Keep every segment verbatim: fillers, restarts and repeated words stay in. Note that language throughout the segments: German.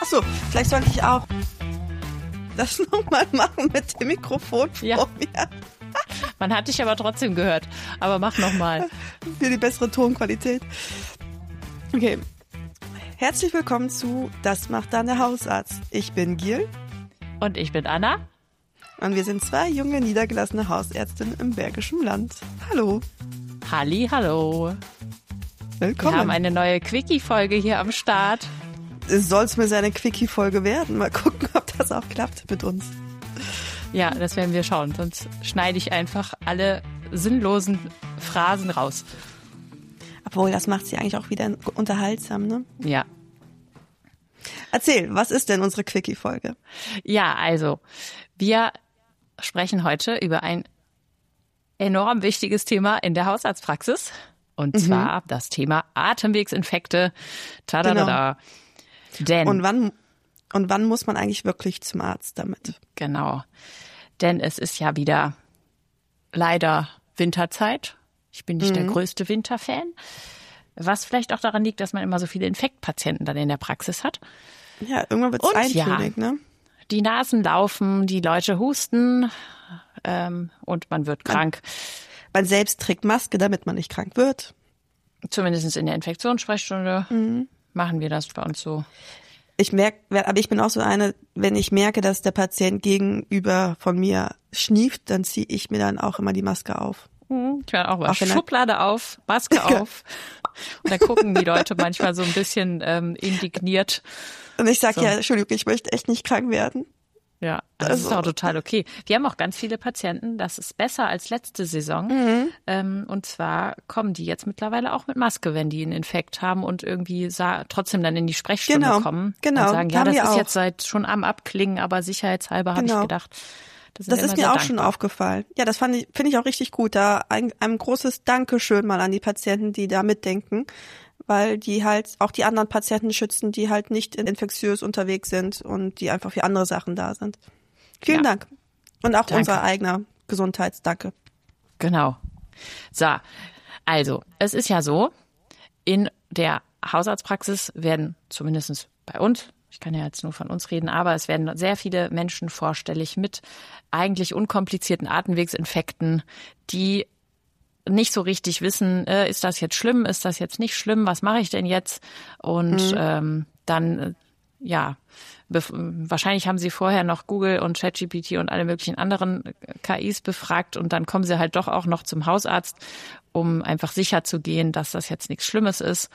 Achso, vielleicht sollte ich auch das nochmal machen mit dem Mikrofon vor Ja. mir. Man hat dich aber trotzdem gehört. Aber mach nochmal. Für die bessere Tonqualität. Okay. Herzlich willkommen zu Das macht dann der Hausarzt. Ich bin Gil Und ich bin Anna. und wir sind zwei junge, niedergelassene Hausärztinnen im Bergischen Land. Hallo. Halli, hallo. Willkommen. Wir haben eine neue Quickie-Folge hier am Start. Es soll mir seine Quickie-Folge werden. Mal gucken, ob das auch klappt mit uns. Ja, das werden wir schauen. Sonst schneide ich einfach alle sinnlosen Phrasen raus. Obwohl, das macht sie eigentlich auch wieder unterhaltsam, ne? Ja. Erzähl, was ist denn unsere Quickie-Folge? Ja, also, wir sprechen heute über ein enorm wichtiges Thema in der Hausarztpraxis. Und zwar das Thema Atemwegsinfekte. Tadadada. Denn, Und wann, und wann muss man eigentlich wirklich zum Arzt damit? genau, denn es ist ja wieder leider Winterzeit. Ich bin nicht der größte Winterfan. Was vielleicht auch daran liegt, dass man immer so viele Infektpatienten dann in der Praxis hat. Ja, irgendwann wird es Und ja. eintönig, ne? Die Nasen laufen, die Leute husten ähm, und man wird krank. Man selbst trägt Maske, damit man nicht krank wird. Zumindest in der Infektionssprechstunde Mhm. machen wir das bei uns so. Ich merke, aber ich bin auch so eine, wenn ich merke, dass der Patient gegenüber von mir schnieft, dann ziehe ich mir dann auch immer die Maske auf. Ich meine auch, Auch wenn er- Schublade auf, Maske auf. Und dann gucken die Leute manchmal so ein bisschen ähm, indigniert. Und ich sage, So. ja, Entschuldigung, ich möchte echt nicht krank werden. Ja, also das ist Also- auch total okay. Wir haben auch ganz viele Patienten, das ist besser als letzte Saison. Mhm. Ähm, und zwar kommen die jetzt mittlerweile auch mit Maske, wenn die einen Infekt haben und irgendwie sa- trotzdem dann in die Sprechstunde Genau, kommen. genau, Und sagen, ja, haben das wir ist auch. jetzt seit schon am Abklingen, aber sicherheitshalber habe Genau. ich gedacht. Das, sind Das wir ist immer mir sehr auch schon dankbar. aufgefallen. Ja, das fand ich, finde ich auch richtig gut. Da ein, ein großes Dankeschön mal an die Patienten, die da mitdenken, weil die halt auch die anderen Patienten schützen, die halt nicht infektiös unterwegs sind und die einfach für andere Sachen da sind. Vielen Ja. Dank. Und auch Danke. unser eigener Gesundheitsdanke. Genau. So, also, es ist ja so, in der Hausarztpraxis werden zumindest bei uns, ich kann ja jetzt nur von uns reden, aber es werden sehr viele Menschen vorstellig mit eigentlich unkomplizierten Atemwegsinfekten, die nicht so richtig wissen, äh, ist das jetzt schlimm, ist das jetzt nicht schlimm, was mache ich denn jetzt? Und ähm, dann, äh, ja, bef- wahrscheinlich haben sie vorher noch Google und ChatGPT und alle möglichen anderen K Is befragt und dann kommen sie halt doch auch noch zum Hausarzt, um einfach sicher zu gehen, dass das jetzt nichts Schlimmes ist.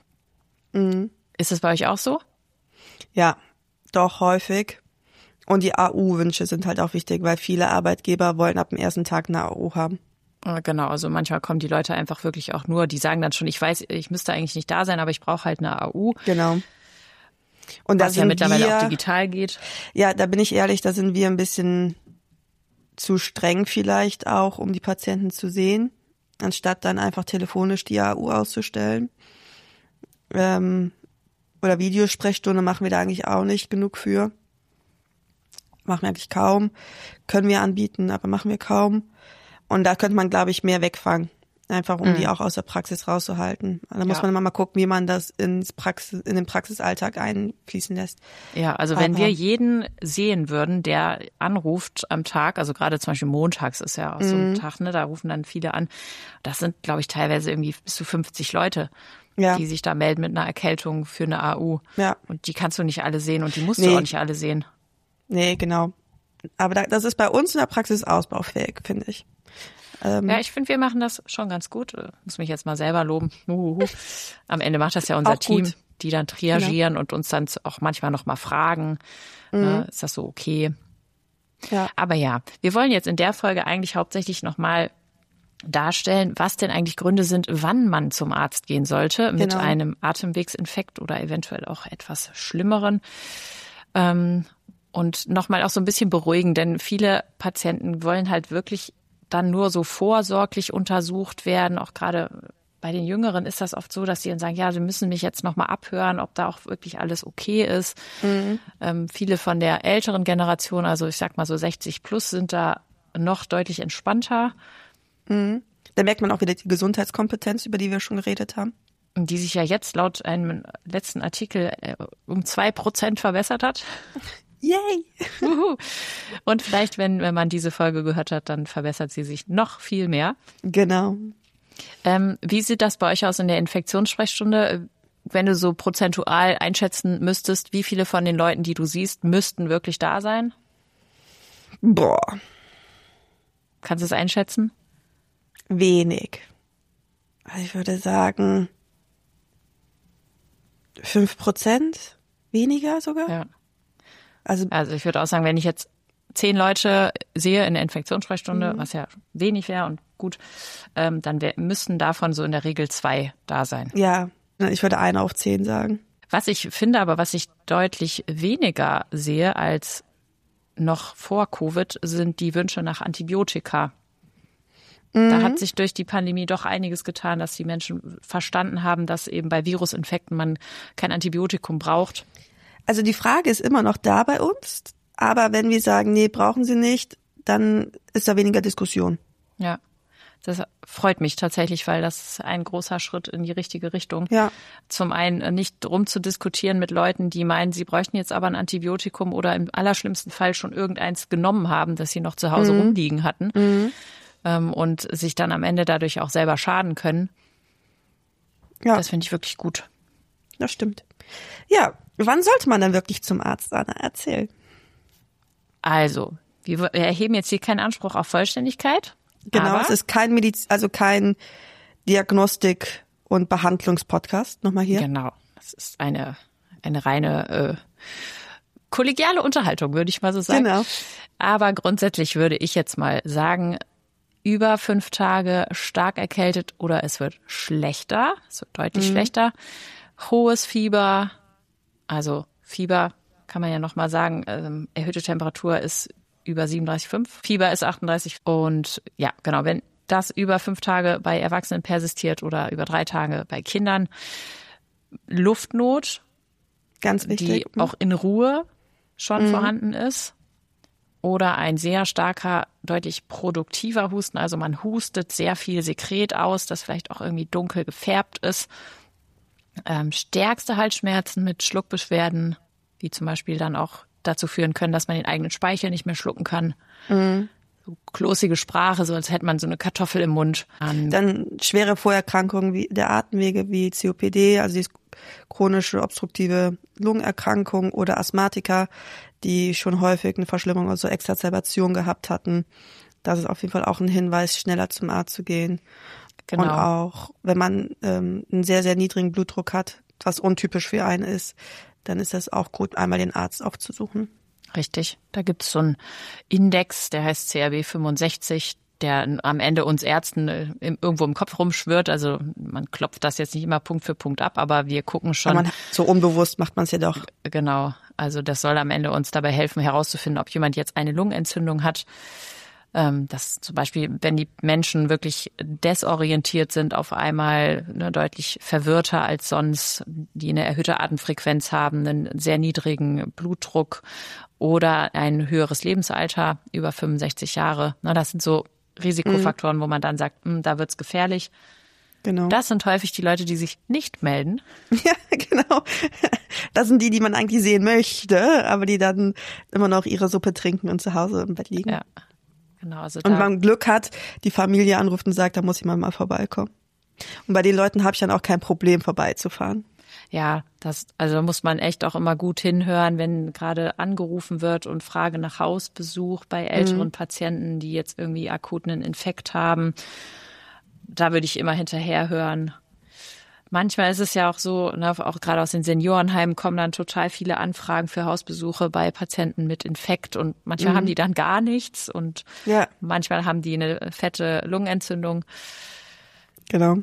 Ist es bei euch auch so? Ja, doch häufig. Und die A U-Wünsche sind halt auch wichtig, weil viele Arbeitgeber wollen ab dem ersten Tag eine A U haben. Äh, Genau, also manchmal kommen die Leute einfach wirklich auch nur, die sagen dann schon, ich weiß, ich müsste eigentlich nicht da sein, aber ich brauche halt eine A U, Genau. Und da was ja sind mittlerweile wir, auch digital geht. Ja, da bin ich ehrlich, da sind wir ein bisschen zu streng vielleicht auch, um die Patienten zu sehen, anstatt dann einfach telefonisch die A U auszustellen. Ähm, oder Videosprechstunde machen wir da eigentlich auch nicht genug für. Machen wir eigentlich kaum. Können wir anbieten, aber machen wir kaum. Und da könnte man, glaube ich, mehr wegfangen. Einfach um die auch aus der Praxis rauszuhalten. Da muss Ja. man immer mal gucken, wie man das ins Praxis, in den Praxisalltag einfließen lässt. Ja, also wenn Aber- wir jeden sehen würden, der anruft am Tag, also gerade zum Beispiel montags ist ja auch so ein Tag, ne, da rufen dann viele an. Das sind, glaube ich, teilweise irgendwie bis zu fünfzig Leute, Ja. die sich da melden mit einer Erkältung für eine A U. Ja. Und die kannst du nicht alle sehen und die musst Nee. du auch nicht alle sehen. Nee, genau. Aber da, das ist bei uns in der Praxis ausbaufähig, finde ich. Ähm, Ja, ich finde, wir machen das schon ganz gut. Äh, Muss mich jetzt mal selber loben. Uhuhu. Am Ende macht das ja unser Auch gut. Genau. Team, die dann triagieren und uns dann auch manchmal noch mal fragen, ne, ist das so okay? ja. Aber ja, wir wollen jetzt in der Folge eigentlich hauptsächlich noch mal darstellen, was denn eigentlich Gründe sind, wann man zum Arzt gehen sollte mit Genau. einem Atemwegsinfekt oder eventuell auch etwas Schlimmeren. Ähm, und nochmal auch so ein bisschen beruhigen, denn viele Patienten wollen halt wirklich dann nur so vorsorglich untersucht werden. Auch gerade bei den Jüngeren ist das oft so, dass sie dann sagen, ja, sie müssen mich jetzt nochmal abhören, ob da auch wirklich alles okay ist. Ähm, viele von der älteren Generation, also ich sag mal so sechzig plus, sind da noch deutlich entspannter. Da merkt man auch wieder die Gesundheitskompetenz, über die wir schon geredet haben. die sich ja jetzt laut einem letzten Artikel äh, um zwei Prozent verbessert hat. Yay! Uhu. Und vielleicht, wenn, wenn man diese Folge gehört hat, dann verbessert sie sich noch viel mehr. Genau. Ähm, wie sieht das bei euch aus in der Infektionssprechstunde? Wenn du so prozentual einschätzen müsstest, wie viele von den Leuten, die du siehst, müssten wirklich da sein? Boah. Kannst du es einschätzen? Wenig. Also ich würde sagen fünf Prozent weniger sogar. Ja. Also, Also ich würde auch sagen, wenn ich jetzt zehn Leute sehe in der Infektionssprechstunde, mhm. was ja wenig wäre und gut, ähm, dann wär, müssten davon so in der Regel zwei da sein. Ja, ich würde eine auf zehn sagen. Was ich finde, aber was ich deutlich weniger sehe als noch vor Covid, sind die Wünsche nach Antibiotika. Mhm. Da hat sich durch die Pandemie doch einiges getan, dass die Menschen verstanden haben, dass eben bei Virusinfekten man kein Antibiotikum braucht. Also die Frage ist immer noch da bei uns, aber wenn wir sagen, nee, brauchen Sie nicht, dann ist da weniger Diskussion. Ja, das freut mich tatsächlich, weil das ist ein großer Schritt in die richtige Richtung. Ja. Zum einen nicht drum zu diskutieren mit Leuten, die meinen, sie bräuchten jetzt aber ein Antibiotikum oder im allerschlimmsten Fall schon irgendeins genommen haben, das sie noch zu Hause mhm. rumliegen hatten mhm. ähm, und sich dann am Ende dadurch auch selber schaden können. Ja. Das finde ich wirklich gut. Das stimmt. Ja, wann sollte man dann wirklich zum Arzt, Anna? Erzähl. Also, wir erheben jetzt hier keinen Anspruch auf Vollständigkeit. Genau, aber es ist kein Mediz, also kein Diagnostik- und Behandlungspodcast. Nochmal hier. Genau, es ist eine eine reine äh, kollegiale Unterhaltung, würde ich mal so sagen. Genau. Aber grundsätzlich würde ich jetzt mal sagen, über fünf Tage stark erkältet oder es wird schlechter, es wird deutlich mhm. schlechter. Hohes Fieber, also Fieber kann man ja nochmal sagen, ähm, erhöhte Temperatur ist über siebenunddreißig Komma fünf, Fieber ist achtunddreißig und ja, genau, wenn das über fünf Tage bei Erwachsenen persistiert oder über drei Tage bei Kindern, Luftnot, ganz wichtig, die auch in Ruhe schon mhm. vorhanden ist oder ein sehr starker, deutlich produktiver Husten, also man hustet sehr viel Sekret aus, das vielleicht auch irgendwie dunkel gefärbt ist. Ähm, stärkste Halsschmerzen mit Schluckbeschwerden, die zum Beispiel dann auch dazu führen können, dass man den eigenen Speichel nicht mehr schlucken kann. Mhm. So kloßige Sprache, so als hätte man so eine Kartoffel im Mund. Ähm, dann schwere Vorerkrankungen wie der Atemwege wie C O P D, also die chronische obstruktive Lungenerkrankung oder Asthmatiker, die schon häufig eine Verschlimmerung, also Exazerbation gehabt hatten. Das ist auf jeden Fall auch ein Hinweis, schneller zum Arzt zu gehen. Genau. Und auch, wenn man ähm, einen sehr, sehr niedrigen Blutdruck hat, was untypisch für einen ist, dann ist das auch gut, einmal den Arzt aufzusuchen. Richtig. Da gibt es so einen Index, der heißt C R B fünfundsechzig, der am Ende uns Ärzten irgendwo im Kopf rumschwirrt. Also man klopft das jetzt nicht immer Punkt für Punkt ab, aber wir gucken schon. Aber man, so unbewusst macht man es ja doch. Genau. Also das soll am Ende uns dabei helfen, herauszufinden, ob jemand jetzt eine Lungenentzündung hat. Dass zum Beispiel, wenn die Menschen wirklich desorientiert sind, auf einmal ne, deutlich verwirrter als sonst, die eine erhöhte Atemfrequenz haben, einen sehr niedrigen Blutdruck oder ein höheres Lebensalter, über fünfundsechzig Jahre. Na, das sind so Risikofaktoren, mhm. wo man dann sagt, da wird's gefährlich. Genau. Das sind häufig die Leute, die sich nicht melden. Ja, genau. Das sind die, die man eigentlich sehen möchte, aber die dann immer noch ihre Suppe trinken und zu Hause im Bett liegen. Ja. Genau, also und man Glück hat, die Familie anruft und sagt, da muss jemand mal vorbeikommen. Und bei den Leuten habe ich dann auch kein Problem, vorbeizufahren. Ja, das, also da muss man echt auch immer gut hinhören, wenn gerade angerufen wird und Frage nach Hausbesuch bei älteren mhm. Patienten, die jetzt irgendwie akut einen Infekt haben. Da würde ich immer hinterherhören. Manchmal ist es ja auch so, ne, auch gerade aus den Seniorenheimen kommen dann total viele Anfragen für Hausbesuche bei Patienten mit Infekt und manchmal mhm. haben die dann gar nichts und ja. manchmal haben die eine fette Lungenentzündung. Genau.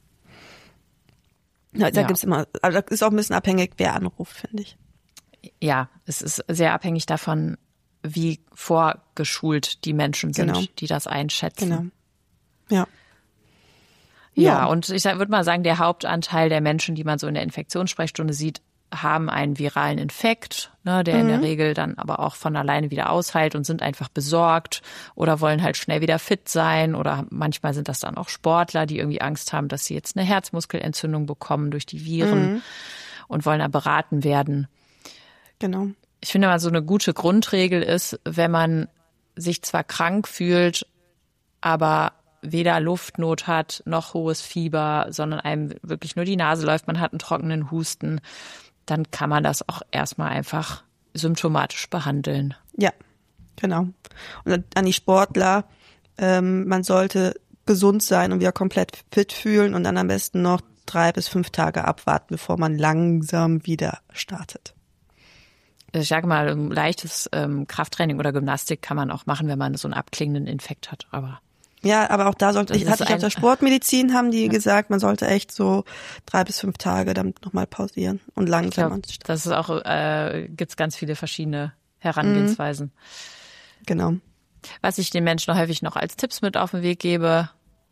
Ja, da ja. gibt's immer, also das ist auch ein bisschen abhängig, wer anruft, finde ich. Ja, es ist sehr abhängig davon, wie vorgeschult die Menschen sind, genau. die das einschätzen. Genau. Ja. Ja, ja, und ich würde mal sagen, der Hauptanteil der Menschen, die man so in der Infektionssprechstunde sieht, haben einen viralen Infekt, ne, der mhm. in der Regel dann aber auch von alleine wieder ausheilt und sind einfach besorgt oder wollen halt schnell wieder fit sein. Oder manchmal sind das dann auch Sportler, die irgendwie Angst haben, dass sie jetzt eine Herzmuskelentzündung bekommen durch die Viren mhm. und wollen da beraten werden. Genau. Ich finde mal, so eine gute Grundregel ist, wenn man sich zwar krank fühlt, aber weder Luftnot hat noch hohes Fieber, sondern einem wirklich nur die Nase läuft, man hat einen trockenen Husten, dann kann man das auch erstmal einfach symptomatisch behandeln. Ja, genau. Und an die Sportler, ähm, man sollte gesund sein und wieder komplett fit fühlen und dann am besten noch drei bis fünf Tage abwarten, bevor man langsam wieder startet. Ich sage mal, ein leichtes ähm, Krafttraining oder Gymnastik kann man auch machen, wenn man so einen abklingenden Infekt hat, aber ja, aber auch da sollte ich, hatte ich auf der Sportmedizin, haben die ja. gesagt, man sollte echt so drei bis fünf Tage damit nochmal pausieren und langsam. Ich glaub, das ist auch, äh, gibt's ganz viele verschiedene Herangehensweisen. Mhm. Genau. Was ich den Menschen häufig noch als Tipps mit auf den Weg gebe,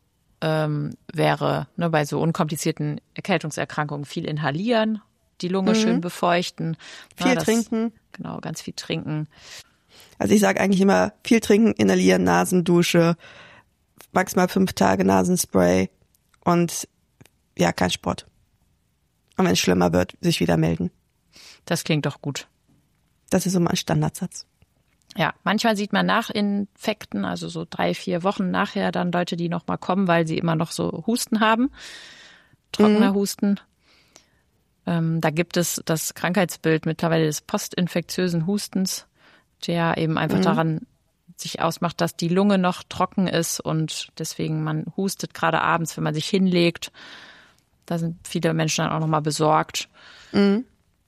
ähm, wäre, ne, bei so unkomplizierten Erkältungserkrankungen viel inhalieren, die Lunge mhm. schön befeuchten. Viel ja, das, trinken. Genau, ganz viel trinken. Also ich sage eigentlich immer, viel trinken, inhalieren, Nasendusche, maximal fünf Tage Nasenspray und ja, kein Sport. Und wenn es schlimmer wird, sich wieder melden. Das klingt doch gut. Das ist so mein Standardsatz. Ja, manchmal sieht man nach Infekten, also so drei, vier Wochen nachher, dann Leute, die nochmal kommen, weil sie immer noch so Husten haben. Trockener mhm. Husten. Ähm, da gibt es das Krankheitsbild mittlerweile des postinfektiösen Hustens, der eben einfach mhm. daran sich ausmacht, dass die Lunge noch trocken ist und deswegen man hustet gerade abends, wenn man sich hinlegt. Da sind viele Menschen dann auch nochmal besorgt. Mhm.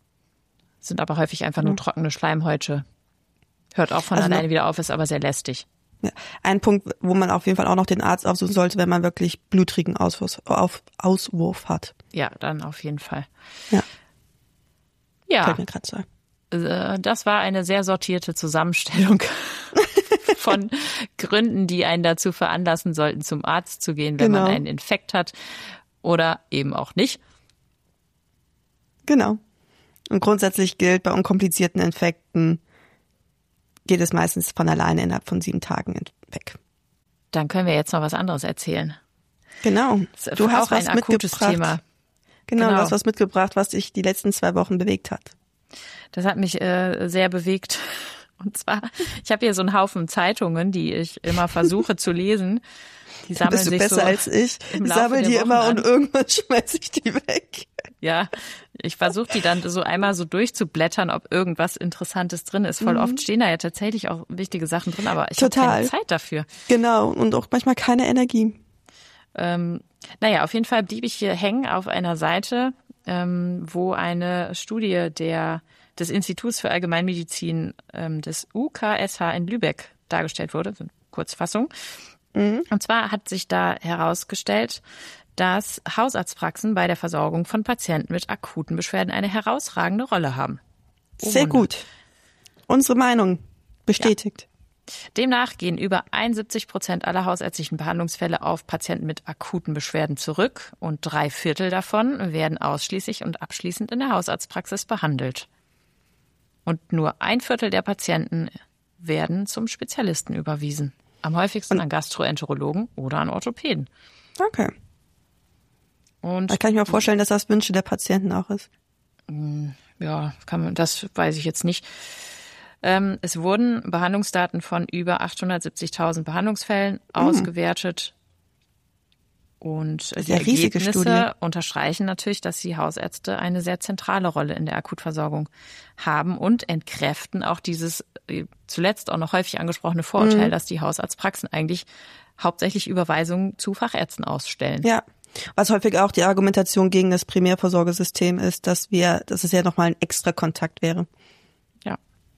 Sind aber häufig einfach nur trockene Schleimhäute. Hört auch von also alleine wieder auf, ist aber sehr lästig. Ja, ein Punkt, wo man auf jeden Fall auch noch den Arzt aufsuchen sollte, wenn man wirklich blutrigen Auswurf, auf, Auswurf hat. Ja, dann auf jeden Fall. Ja. Ja. Fällt mir gerade so ein. Das war eine sehr sortierte Zusammenstellung von Gründen, die einen dazu veranlassen sollten, zum Arzt zu gehen, wenn genau. man einen Infekt hat oder eben auch nicht. Genau. Und grundsätzlich gilt, bei unkomplizierten Infekten geht es meistens von alleine innerhalb von sieben Tagen weg. Dann können wir jetzt noch was anderes erzählen. Genau. Du hast auch was ein akutes Thema. Genau, genau, du hast was mitgebracht, was dich die letzten zwei Wochen bewegt hat. Das hat mich äh, sehr bewegt. Und zwar, ich habe hier so einen Haufen Zeitungen, die ich immer versuche zu lesen. Die sammeln Bist du sich besser so als ich? Ich sammle die immer an. Und irgendwann schmeiße ich die weg. Ja, ich versuche die dann so einmal so durchzublättern, ob irgendwas Interessantes drin ist. Voll mhm. oft stehen da ja tatsächlich auch wichtige Sachen drin, aber ich habe keine Zeit dafür. Genau, und auch manchmal keine Energie. Ähm, naja, auf jeden Fall blieb ich hier hängen auf einer Seite, ähm, wo eine Studie der des Instituts für Allgemeinmedizin ähm, des U K S H in Lübeck dargestellt wurde, Kurzfassung. Mhm. Und zwar hat sich da herausgestellt, dass Hausarztpraxen bei der Versorgung von Patienten mit akuten Beschwerden eine herausragende Rolle haben. Oh, sehr Wunder. Gut. Unsere Meinung bestätigt. Ja. Demnach gehen über einundsiebzig Prozent aller hausärztlichen Behandlungsfälle auf Patienten mit akuten Beschwerden zurück und drei Viertel davon werden ausschließlich und abschließend in der Hausarztpraxis behandelt. Und nur ein Viertel der Patienten werden zum Spezialisten überwiesen. Am häufigsten an Gastroenterologen oder an Orthopäden. Okay. Und da kann ich mir vorstellen, dass das Wünsche der Patienten auch ist. Ja, kann man, das weiß ich jetzt nicht. Ähm, es wurden Behandlungsdaten von über achthundertsiebzigtausend Behandlungsfällen mm. ausgewertet. Und die Ergebnisse Studie. Unterstreichen natürlich, dass die Hausärzte eine sehr zentrale Rolle in der Akutversorgung haben und entkräften auch dieses zuletzt auch noch häufig angesprochene Vorurteil, mm. dass die Hausarztpraxen eigentlich hauptsächlich Überweisungen zu Fachärzten ausstellen. Ja, was häufig auch die Argumentation gegen das Primärversorgesystem ist, dass wir, dass es ja nochmal ein extra Kontakt wäre. Ja.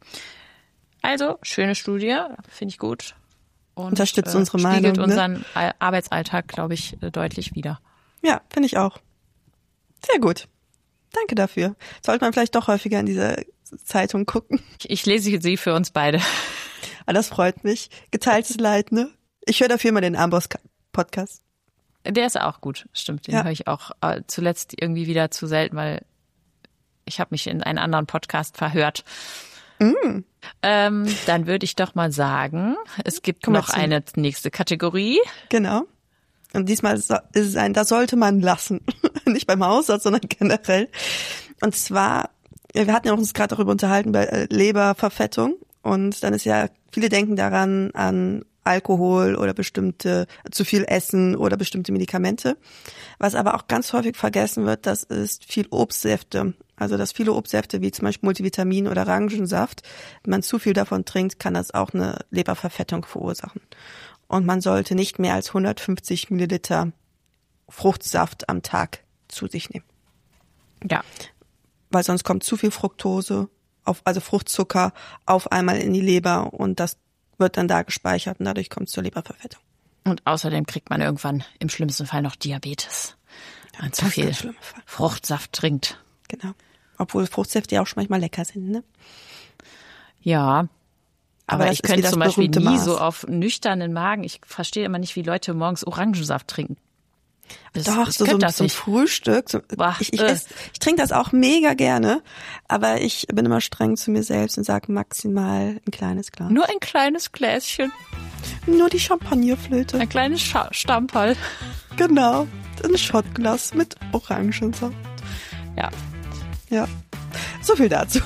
Also, schöne Studie, finde ich gut. Und, unterstützt äh, unsere Meinung. Spiegelt unseren ne? Arbeitsalltag, glaube ich, deutlich wider. Ja, finde ich auch. Sehr gut. Danke dafür. Sollte man vielleicht doch häufiger in diese Zeitung gucken. Ich, ich lese sie für uns beide. Ah, das freut mich. Geteiltes Leid, ne? Ich höre dafür mal den Amboss-Podcast. Der ist auch gut, stimmt. Den ja. höre ich auch äh, zuletzt irgendwie wieder zu selten, weil Ich habe mich in einen anderen Podcast verhört. Mm. Ähm, dann würde ich doch mal sagen, es gibt Komm mal noch zu. eine nächste Kategorie. Genau. Und diesmal ist es ein, das sollte man lassen. Nicht beim Hausarzt, sondern generell. Und zwar, wir hatten ja uns gerade darüber unterhalten bei äh, Leberverfettung. Und dann ist ja, viele denken daran an Alkohol oder bestimmte, zu viel Essen oder bestimmte Medikamente. Was aber auch ganz häufig vergessen wird, das ist viel Obstsäfte. Also dass viele Obstsäfte wie zum Beispiel Multivitamin oder Orangensaft, wenn man zu viel davon trinkt, kann das auch eine Leberverfettung verursachen. Und man sollte nicht mehr als hundertfünfzig Milliliter Fruchtsaft am Tag zu sich nehmen. Ja. Weil sonst kommt zu viel Fructose, auf, also Fruchtzucker, auf einmal in die Leber und das wird dann da gespeichert und dadurch kommt es zur Leberverfettung. Und außerdem kriegt man irgendwann im schlimmsten Fall noch Diabetes, wenn man zu viel Fruchtsaft trinkt. Genau. Obwohl Fruchtsäfte ja auch schon manchmal lecker sind, ne? Ja. Aber, Aber ich könnte zum Beispiel nie Maß. so auf nüchternen Magen. Ich verstehe immer nicht, wie Leute morgens Orangensaft trinken. Das, Doch, ich so, so das zum nicht. Frühstück. So, Boah, ich ich, äh. ess, ich trinke das auch mega gerne, aber ich bin immer streng zu mir selbst und sage maximal ein kleines Glas. Nur ein kleines Gläschen, Nur die Champagnerflöte. ein kleines Scha- Stamperl. Genau. Ein Schottglas mit Orangensaft. Ja. Ja. So viel dazu.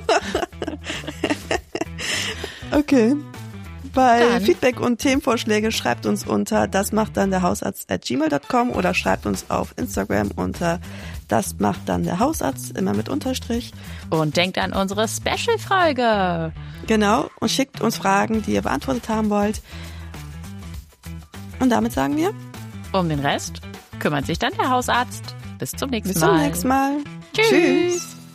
Okay. Bei Dann. Feedback und Themenvorschläge schreibt uns unter das macht dann der Hausarzt at gmail dot com oder schreibt uns auf Instagram unter das macht dann der Hausarzt, immer mit Unterstrich. Und denkt an unsere Special-Folge. Genau. Und schickt uns Fragen, die ihr beantwortet haben wollt. Und damit sagen wir, Um den Rest kümmert sich dann der Hausarzt. Bis zum nächsten bis Mal. zum nächsten Mal. Tschüss. Tschüss.